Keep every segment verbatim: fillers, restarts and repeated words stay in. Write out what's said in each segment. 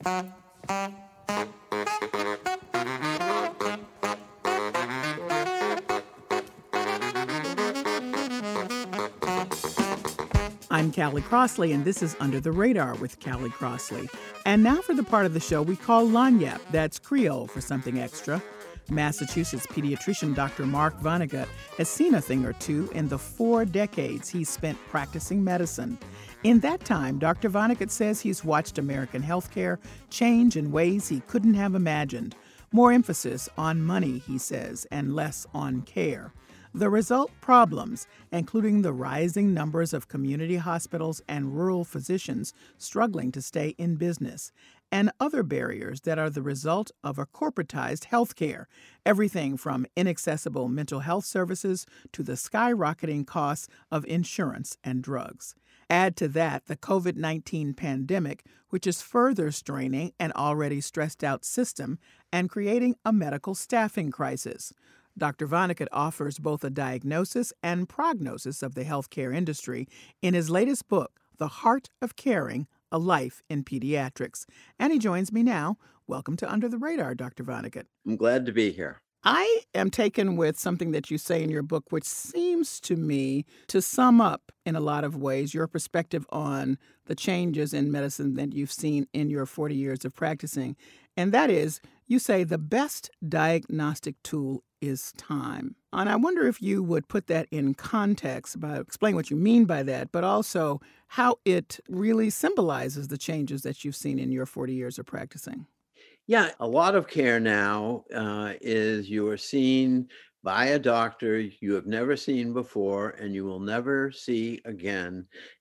I'm Callie Crossley, and this is Under the Radar with Callie Crossley. And now for the part of the show we call Lagniappe. That's Creole for something extra. Massachusetts pediatrician Doctor Mark Vonnegut has seen a thing or two in the four decades he's spent practicing medicine. In that time, Doctor Vonnegut says he's watched American healthcare change in ways he couldn't have imagined. More emphasis on money, he says, and less on care. The result, problems, including the rising numbers of community hospitals and rural physicians struggling to stay in business, and other barriers that are the result of a corporatized healthcare, everything from inaccessible mental health services to the skyrocketing costs of insurance and drugs. Add to that the covid nineteen pandemic, which is further straining an already stressed-out system and creating a medical staffing crisis. Doctor Vonnegut offers both a diagnosis and prognosis of the healthcare industry in his latest book, The Heart of Caring, A Life in Pediatrics. And he joins me now. Welcome to Under the Radar, Doctor Vonnegut. I'm glad to be here. I am taken with something that you say in your book, which seems to me to sum up in a lot of ways your perspective on the changes in medicine that you've seen in your forty years of practicing. And that is, you say the best diagnostic tool is time. And I wonder if you would put that in context by explaining what you mean by that, but also how it really symbolizes the changes that you've seen in your forty years of practicing. Yeah, a lot of care now uh, is you are seen by a doctor you have never seen before and you will never see again.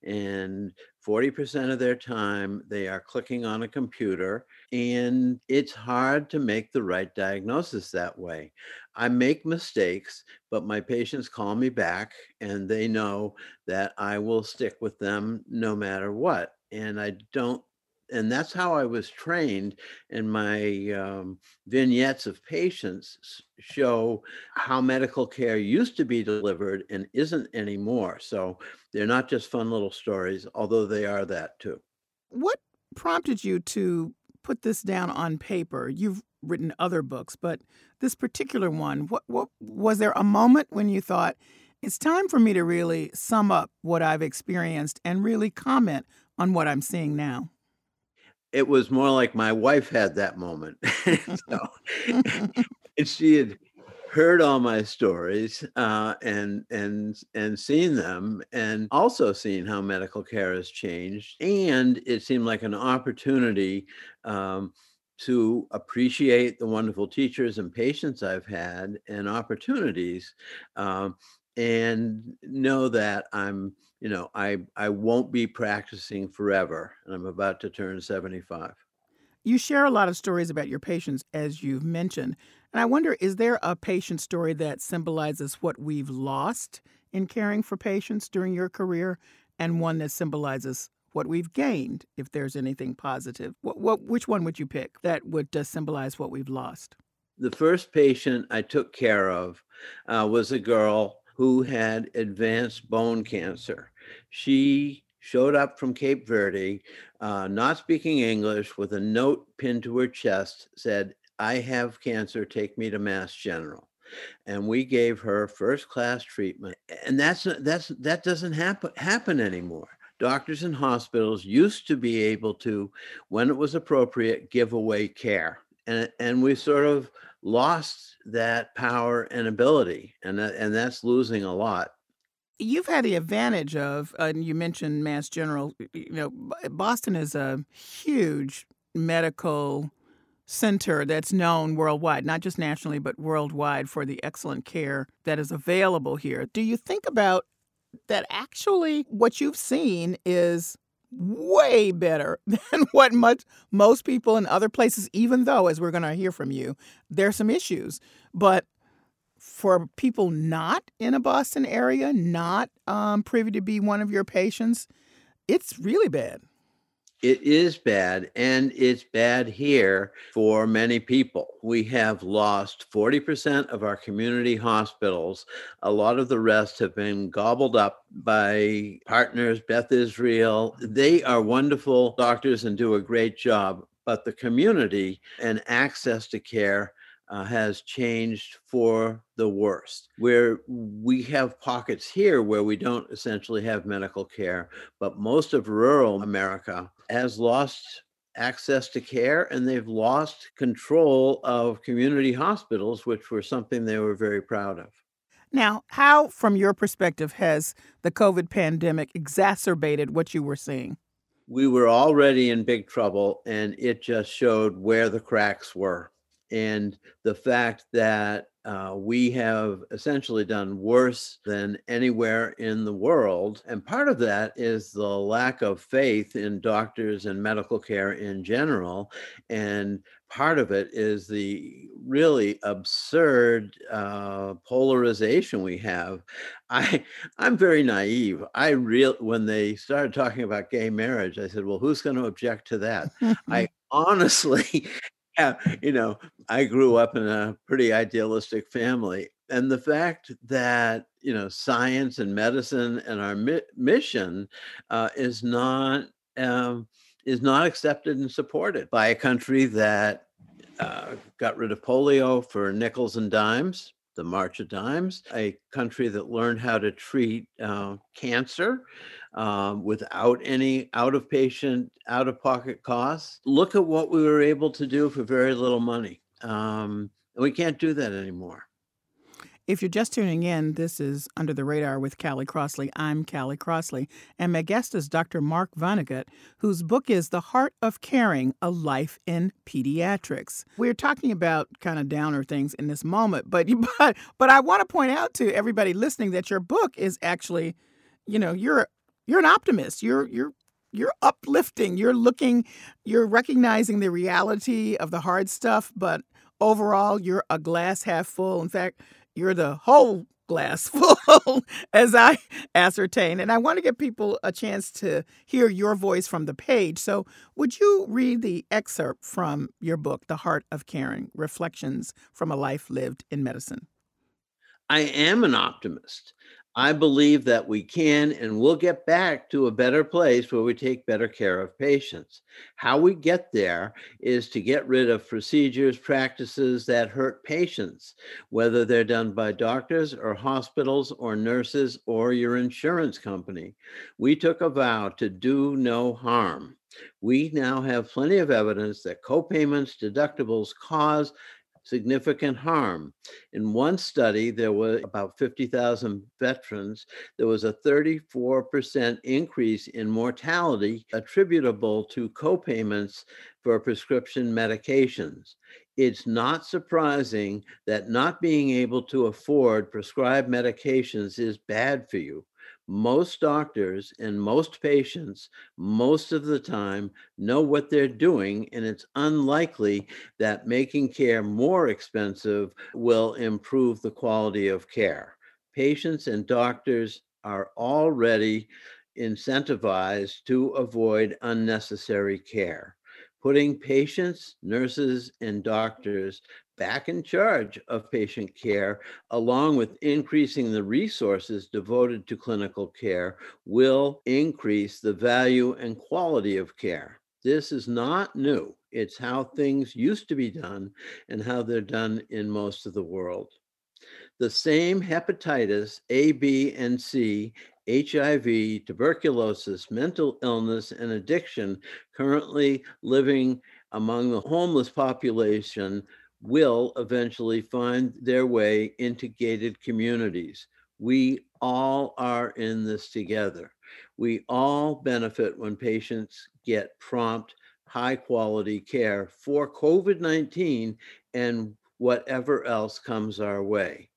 And forty percent of their time, they are clicking on a computer, and it's hard to make the right diagnosis that way. I make mistakes, but my patients call me back and they know that I will stick with them no matter what. And I don't And that's how I was trained, and my um, vignettes of patients show how medical care used to be delivered and isn't anymore. So they're not just fun little stories, although they are that too. What prompted you to put this down on paper? You've written other books, but this particular one, what, what was there a moment when you thought, it's time for me to really sum up what I've experienced and really comment on what I'm seeing now? It was more like my wife had that moment. So, and she had heard all my stories uh, and and and seen them, and also seen how medical care has changed. And it seemed like an opportunity um, to appreciate the wonderful teachers and patients I've had, and opportunities, um, and know that I'm, you know, I I won't be practicing forever, and I'm about to turn seventy-five. You share a lot of stories about your patients, as you've mentioned. And I wonder, is there a patient story that symbolizes what we've lost in caring for patients during your career, and one that symbolizes what we've gained, if there's anything positive? What, what, which one would you pick that would uh, symbolize what we've lost? The first patient I took care of uh, was a girl who had advanced bone cancer. She showed up from Cape Verde, uh, not speaking English, with a note pinned to her chest, said, "I have cancer, take me to Mass General." And we gave her first-class treatment. And that's that's that doesn't happen happen anymore. Doctors and hospitals used to be able to, when it was appropriate, give away care. And, and we sort of lost that power and ability, and that, and that's losing a lot. You've had the advantage of, uh, and you mentioned Mass General, you know, Boston is a huge medical center that's known worldwide, not just nationally, but worldwide, for the excellent care that is available here. Do you think about that actually what you've seen is way better than what much most people in other places, even though, as we're going to hear from you, there's some issues. But for people not in a Boston area, not um, privy to be one of your patients, it's really bad. It is bad, and it's bad here for many people. We have lost forty percent of our community hospitals. A lot of the rest have been gobbled up by partners, Beth Israel. They are wonderful doctors and do a great job, but the community and access to care uh, has changed for the worst. Where we have pockets here where we don't essentially have medical care, but most of rural America has lost access to care, and they've lost control of community hospitals, which were something they were very proud of. Now, how, from your perspective, has the COVID pandemic exacerbated what you were seeing? We were already in big trouble, and it just showed where the cracks were. And the fact that uh, we have essentially done worse than anywhere in the world. And part of that is the lack of faith in doctors and medical care in general. And part of it is the really absurd uh, polarization we have. I I'm very naive. I real when they started talking about gay marriage, I said, "Well, who's going to object to that?" I honestly, yeah, you know, I grew up in a pretty idealistic family, and the fact that you know science and medicine and our mi- mission uh, is not um, is not accepted and supported by a country that uh, got rid of polio for nickels and dimes, the March of Dimes, a country that learned how to treat uh, cancer um, without any out of patient, out of pocket costs. Look at what we were able to do for very little money. Um, and we can't do that anymore. If you're just tuning in, this is Under the Radar with Callie Crossley. I'm Callie Crossley, and my guest is Doctor Mark Vonnegut, whose book is The Heart of Caring, A Life in Pediatrics. We're talking about kind of downer things in this moment, but but, but I want to point out to everybody listening that your book is actually, you know, you're you're an optimist. You're you're you're uplifting. You're looking, you're recognizing the reality of the hard stuff, but overall, you're a glass half full. In fact, you're the whole glass full, as I ascertain. And I want to give people a chance to hear your voice from the page. So, would you read the excerpt from your book, The Heart of Caring: Reflections from a Life Lived in Medicine? I am an optimist. I believe that we can and will get back to a better place where we take better care of patients. How we get there is to get rid of procedures, practices that hurt patients, whether they're done by doctors or hospitals or nurses or your insurance company. We took a vow to do no harm. We now have plenty of evidence that copayments, deductibles cause significant harm. In one study, there were about fifty thousand veterans. There was a thirty-four percent increase in mortality attributable to copayments for prescription medications. It's not surprising that not being able to afford prescribed medications is bad for you. Most doctors and most patients, most of the time, know what they're doing, and it's unlikely that making care more expensive will improve the quality of care. Patients and doctors are already incentivized to avoid unnecessary care. Putting patients, nurses, and doctors back in charge of patient care, along with increasing the resources devoted to clinical care, will increase the value and quality of care. This is not new. It's how things used to be done and how they're done in most of the world. The same hepatitis A, B, and C, H I V, tuberculosis, mental illness, and addiction currently living among the homeless population will eventually find their way into gated communities. We all are in this together. We all benefit when patients get prompt, high quality care for COVID nineteen and whatever else comes our way.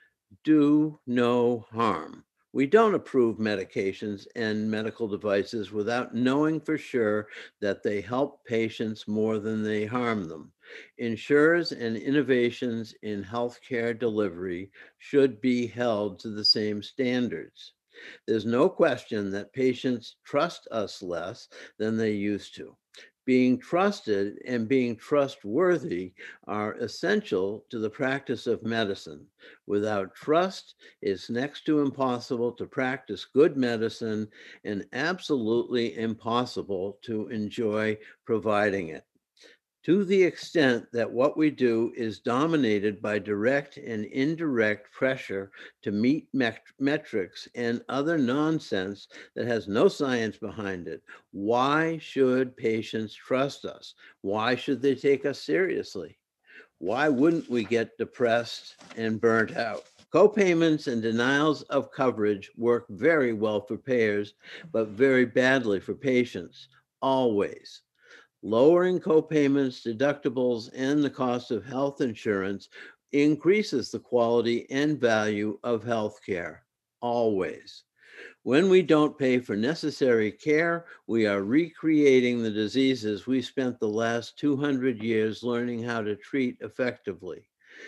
Do no harm. We don't approve medications and medical devices without knowing for sure that they help patients more than they harm them. Insurers and innovations in healthcare delivery should be held to the same standards. There's no question that patients trust us less than they used to. Being trusted and being trustworthy are essential to the practice of medicine. Without trust, it's next to impossible to practice good medicine and absolutely impossible to enjoy providing it. to the extent that what we do is dominated by direct and indirect pressure to meet met- metrics and other nonsense that has no science behind it. Why should patients trust us? Why should they take us seriously? Why wouldn't we get depressed and burnt out? Copayments and denials of coverage work very well for payers, but very badly for patients, always. Lowering copayments, deductibles, and the cost of health insurance increases the quality and value of healthcare, always. When we don't pay for necessary care, we are recreating the diseases we spent the last two hundred years learning how to treat effectively.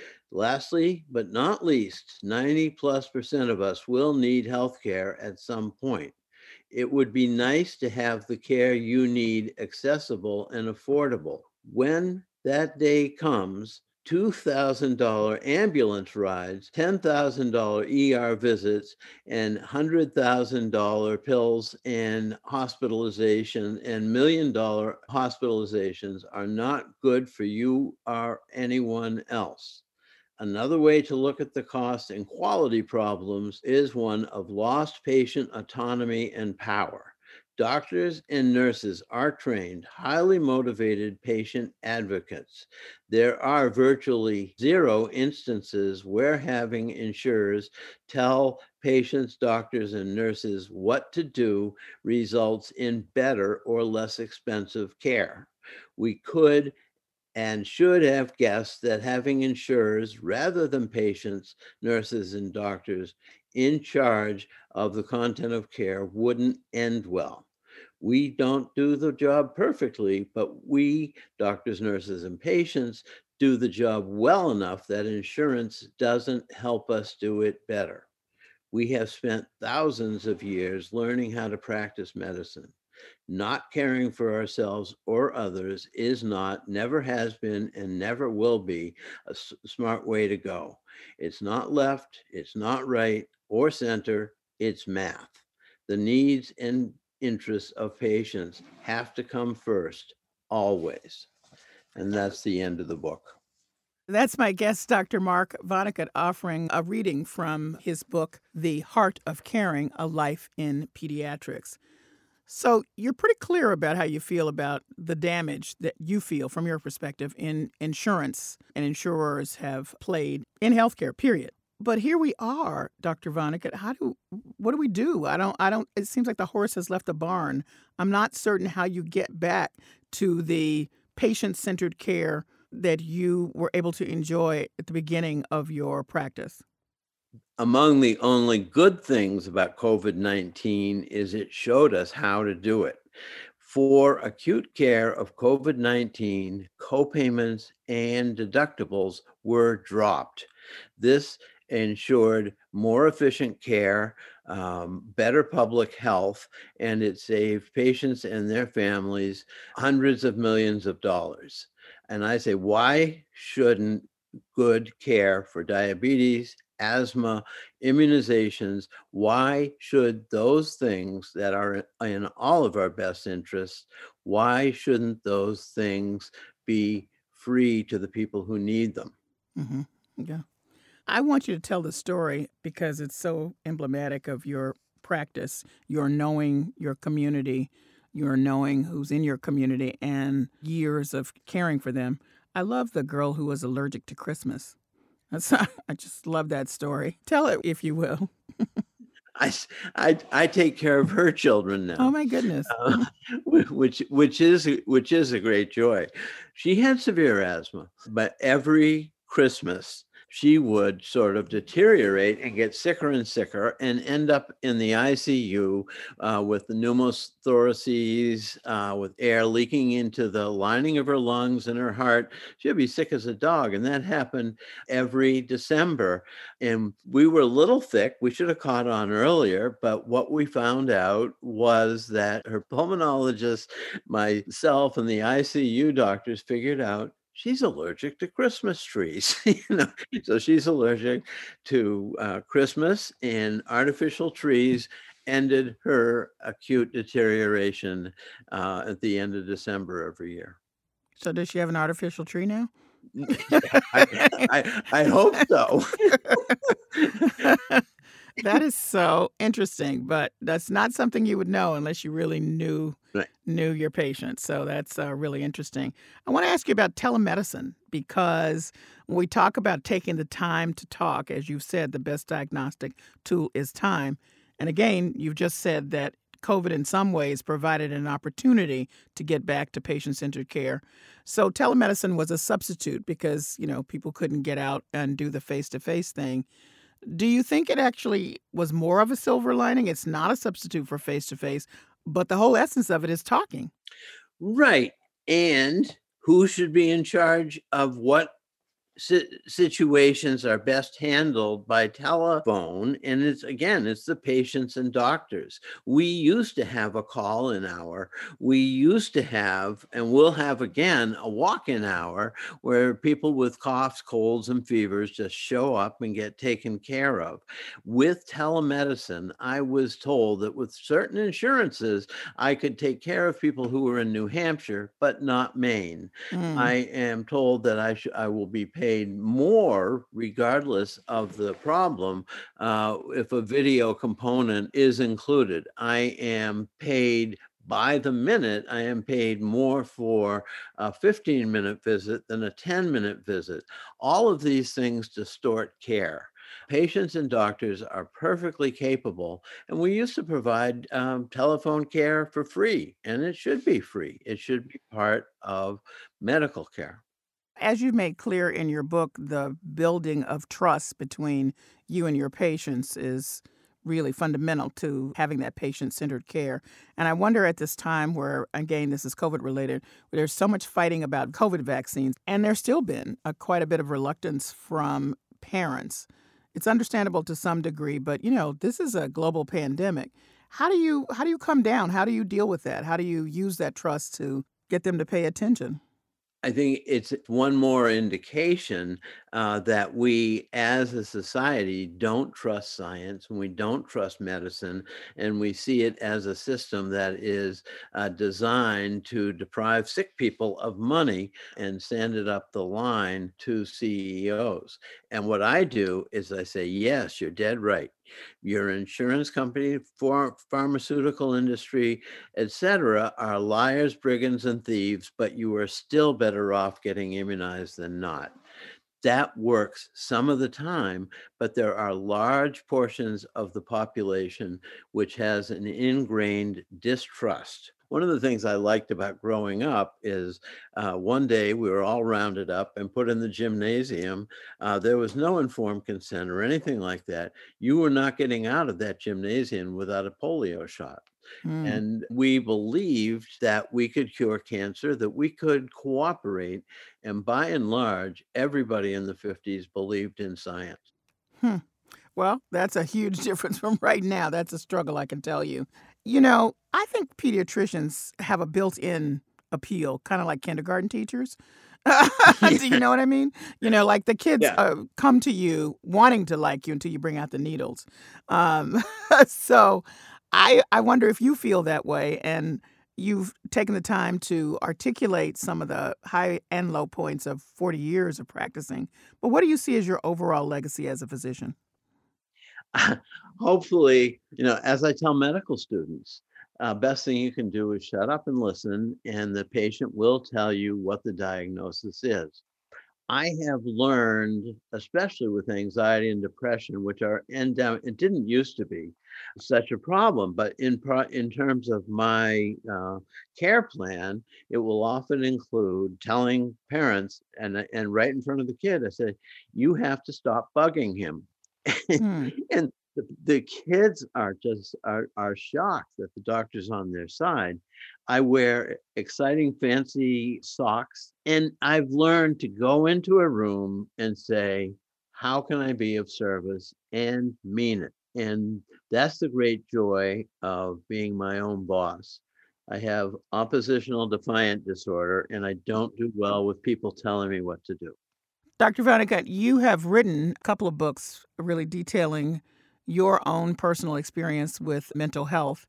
Lastly, but not least, ninety plus percent of us will need healthcare at some point. It would be nice to have the care you need accessible and affordable. When that day comes, two thousand dollars ambulance rides, ten thousand dollars E R visits, and one hundred thousand dollars pills and hospitalization and million dollar hospitalizations are not good for you or anyone else. Another way to look at the cost and quality problems is one of lost patient autonomy and power. Doctors and nurses are trained, highly motivated patient advocates. There are virtually zero instances where having insurers tell patients, doctors, and nurses what to do results in better or less expensive care. We could and should have guessed that having insurers rather than patients, nurses, and doctors in charge of the content of care wouldn't end well. We don't do the job perfectly, but we, doctors, nurses, and patients, do the job well enough that insurance doesn't help us do it better. We have spent thousands of years learning how to practice medicine. Not caring for ourselves or others is not, never has been, and never will be a s- smart way to go. It's not left, it's not right or center, it's math. The needs and interests of patients have to come first, always. And that's the end of the book. That's my guest, Doctor Mark Vonnegut, offering a reading from his book, The Heart of Caring, A Life in Pediatrics. So you're pretty clear about how you feel about the damage that you feel from your perspective in insurance and insurers have played in healthcare, period. But here we are, Doctor Vonnegut. How do what do we do? I don't I don't it seems like the horse has left the barn. I'm not certain how you get back to the patient-centered care that you were able to enjoy at the beginning of your practice. Among the only good things about COVID nineteen is it showed us how to do it. For acute care of COVID nineteen, copayments and deductibles were dropped. This ensured more efficient care, um, better public health, and it saved patients and their families hundreds of millions of dollars. And I say, why shouldn't good care for diabetes, asthma, immunizations, why should those things that are in all of our best interests, why shouldn't those things be free to the people who need them? hmm Yeah. I want you to tell the story because it's so emblematic of your practice, your knowing your community, your knowing who's in your community, and years of caring for them. I love the girl who was allergic to Christmas. That's, I just love that story. Tell it, if you will. I, s- I, I take care of her children Oh, now, my goodness. uh, which which is which is a great joy. She had severe asthma, but every Christmas she would sort of deteriorate and get sicker and sicker and end up in the I C U uh, with the pneumothoraces, uh, with air leaking into the lining of her lungs and her heart. She'd be sick as a dog, and that happened every December. And we were a little thick. We should have caught on earlier. But what we found out was that her pulmonologist, myself, and the I C U doctors figured out she's allergic to Christmas trees. you know, so she's allergic to uh, Christmas, and artificial trees ended her acute deterioration uh, at the end of December every year. So does she have an artificial tree now? I, I, I hope so. That is so interesting, but that's not something you would know unless you really knew Right. knew your patient. So that's uh, really interesting. I want to ask you about telemedicine because when we talk about taking the time to talk, as you've said, the best diagnostic tool is time. And again, you've just said that COVID in some ways provided an opportunity to get back to patient-centered care. So telemedicine was a substitute because, you know, people couldn't get out and do the face-to-face thing. Do you think it actually was more of a silver lining? It's not a substitute for face-to-face, but the whole essence of it is talking. Right. And who should be in charge of what si- situations are best handled by telephone? And it's, again, it's the patients and doctors. We used to have a call-in hour. We used to have, and we'll have again, a walk-in hour where people with coughs, colds, and fevers just show up and get taken care of. With telemedicine, I was told that with certain insurances, I could take care of people who were in New Hampshire, but not Maine. Mm. I am told that I sh- I will be paid more regardless of the problem uh, if a video component is included. I am paid by the minute. I am paid more for a fifteen minute visit than a ten minute visit. All of these things distort care. Patients and doctors are perfectly capable, and we used to provide um, telephone care for free, and it should be free. It should be part of medical care. As you've made clear in your book, the building of trust between you and your patients is really fundamental to having that patient-centered care. And I wonder at this time where, again, this is COVID related, where there's so much fighting about COVID vaccines, and there's still been a, quite a bit of reluctance from parents. It's understandable to some degree, but you know, this is a global pandemic. How do you how do you come down? How do you deal with that? How do you use that trust to get them to pay attention? I think it's one more indication uh, that we as a society don't trust science and we don't trust medicine, and we see it as a system that is uh, designed to deprive sick people of money and send it up the line to C E Os. And what I do is I say, yes, you're dead right. Your insurance company, for pharmaceutical industry, et cetera, are liars, brigands, and thieves, but you are still better off getting immunized than not. That works some of the time, but there are large portions of the population which has an ingrained distrust. One of the things I liked about growing up is uh, one day we were all rounded up and put in the gymnasium. Uh, there was no informed consent or anything like that. You were not getting out of that gymnasium without a polio shot. Mm. And we believed that we could cure cancer, that we could cooperate. And by and large, everybody in the fifties believed in science. Hmm. Well, that's a huge difference from right now. That's a struggle, I can tell you. You know, I think pediatricians have a built-in appeal, kind of like kindergarten teachers. Do you know what I mean? You know, like the kids Yeah. uh, come to you wanting to like you until you bring out the needles. Um, so I I wonder if you feel that way and you've taken the time to articulate some of the high and low points of forty years of practicing. But what do you see as your overall legacy as a physician? Hopefully, you know, as I tell medical students, uh, best thing you can do is shut up and listen, and the patient will tell you what the diagnosis is. I have learned, especially with anxiety and depression, which are endemic, it didn't used to be such a problem, but in pro- in terms of my uh, care plan, it will often include telling parents and and right in front of the kid, I say, you have to stop bugging him. Hmm. And the, the kids are just are, are shocked that the doctor's on their side. I wear exciting fancy socks, and I've learned to go into a room and say, how can I be of service, and mean it. And that's the great joy of being my own boss. I have oppositional defiant disorder, and I don't do well with people telling me what to do. Doctor Vonnegut, you have written a couple of books really detailing your own personal experience with mental health.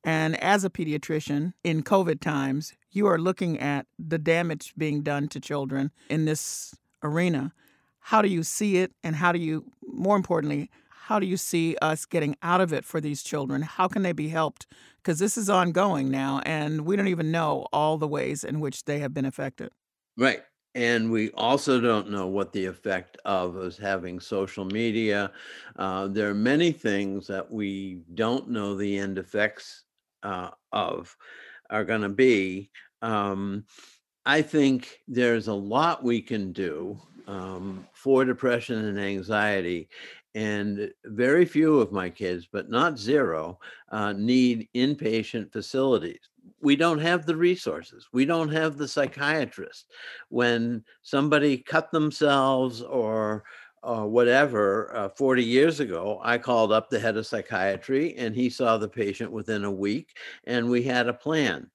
And as a pediatrician in COVID times, you are looking at the damage being done to children in this arena. How do you see it? And how do you, more importantly, how do you see us getting out of it for these children? How can they be helped? Because this is ongoing now, and we don't even know all the ways in which they have been affected. Right. And we also don't know what the effect of us having social media. Uh, there are many things that we don't know the end effects uh, of are going to be. Um, I think there's a lot we can do um, for depression and anxiety. And very few of my kids, but not zero, uh, need inpatient facilities. We don't have the resources. We don't have the psychiatrist. When somebody cut themselves or uh, whatever, uh, forty years ago, I called up the head of psychiatry and he saw the patient within a week and we had a plan.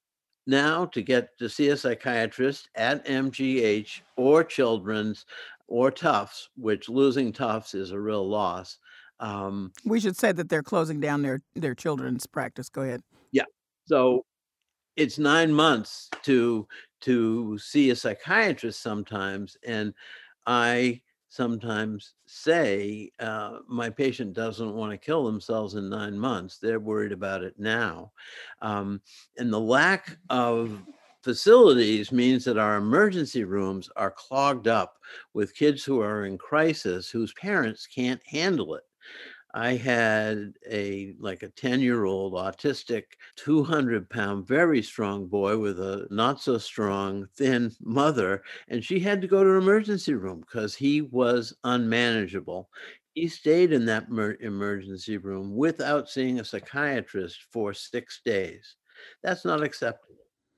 Now to get to see a psychiatrist at M G H or Children's or Tufts, which losing Tufts is a real loss. Um, We should say that they're closing down their, their children's practice. Go ahead. yeah. So it's nine months to to see a psychiatrist sometimes. And I sometimes say, uh, my patient doesn't want to kill themselves in nine months. They're worried about it now. Um, and the lack of facilities means that our emergency rooms are clogged up with kids who are in crisis whose parents can't handle it. I had a like a ten-year-old autistic, two hundred pound, very strong boy with a not so strong, thin mother, and she had to go to an emergency room because he was unmanageable. He stayed in that mer- emergency room without seeing a psychiatrist for six days. That's not acceptable.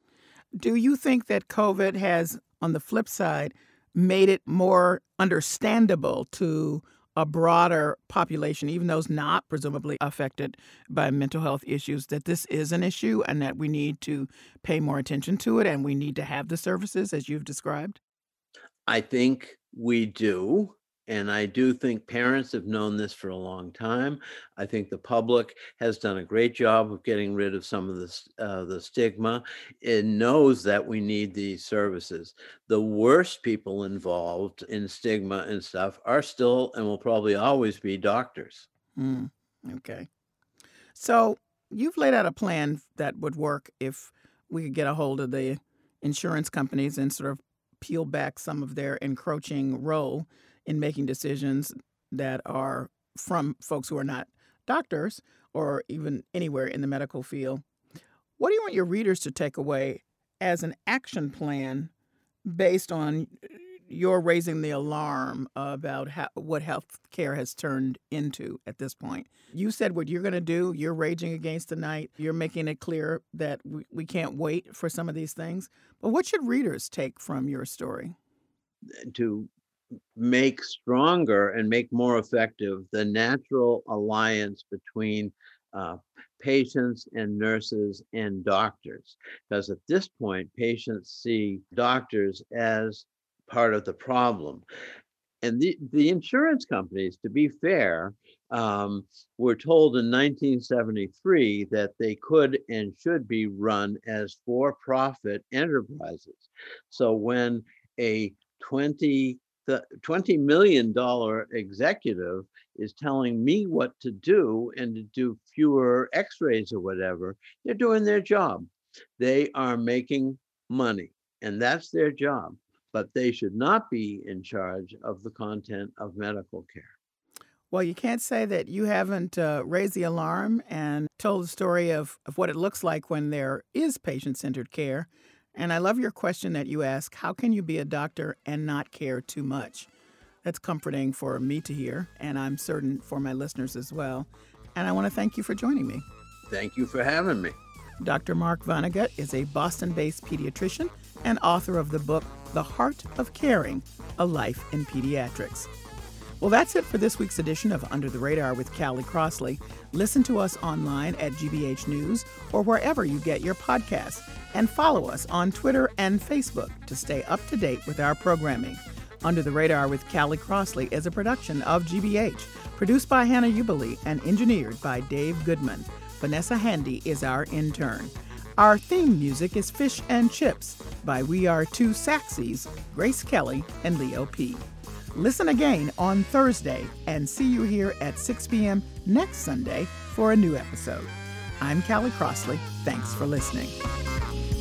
Do you think that COVID has, on the flip side, made it more understandable to a broader population, even those not presumably affected by mental health issues, that this is an issue and that we need to pay more attention to it and we need to have the services as you've described? I think we do. And I do think parents have known this for a long time. I think the public has done a great job of getting rid of some of the, uh, the stigma. It knows that we need these services. The worst people involved in stigma and stuff are still and will probably always be doctors. Mm, okay. So you've laid out a plan that would work if we could get a hold of the insurance companies and sort of peel back some of their encroaching role in making decisions that are from folks who are not doctors or even anywhere in the medical field. What do you want your readers to take away as an action plan based on your raising the alarm about how, what health care has turned into at this point? You said what you're going to do. You're raging against the night. You're making it clear that we, we can't wait for some of these things. But what should readers take from your story? To make stronger and make more effective the natural alliance between uh, patients and nurses and doctors. Because at this point, patients see doctors as part of the problem. And the, the insurance companies, to be fair, um, were told in nineteen seventy-three that they could and should be run as for-profit enterprises. So when a twenty million dollars executive is telling me what to do and to do fewer x-rays or whatever, they're doing their job. They are making money, and that's their job. But they should not be in charge of the content of medical care. Well, you can't say that you haven't uh, raised the alarm and told the story of, of what it looks like when there is patient-centered care. And I love your question that you ask, how can you be a doctor and not care too much? That's comforting for me to hear, and I'm certain for my listeners as well. And I want to thank you for joining me. Thank you for having me. Doctor Mark Vonnegut is a Boston-based pediatrician and author of the book, The Heart of Caring, A Life in Pediatrics. Well, that's it for this week's edition of Under the Radar with Callie Crossley. Listen to us online at G B H News or wherever you get your podcasts. And follow us on Twitter and Facebook to stay up to date with our programming. Under the Radar with Callie Crossley is a production of G B H, produced by Hannah Ubeli and engineered by Dave Goodman. Vanessa Handy is our intern. Our theme music is Fish and Chips by We Are Two Saxies, Grace Kelly and Leo P. Listen again on Thursday and see you here at six p.m. next Sunday for a new episode. I'm Callie Crossley. Thanks for listening.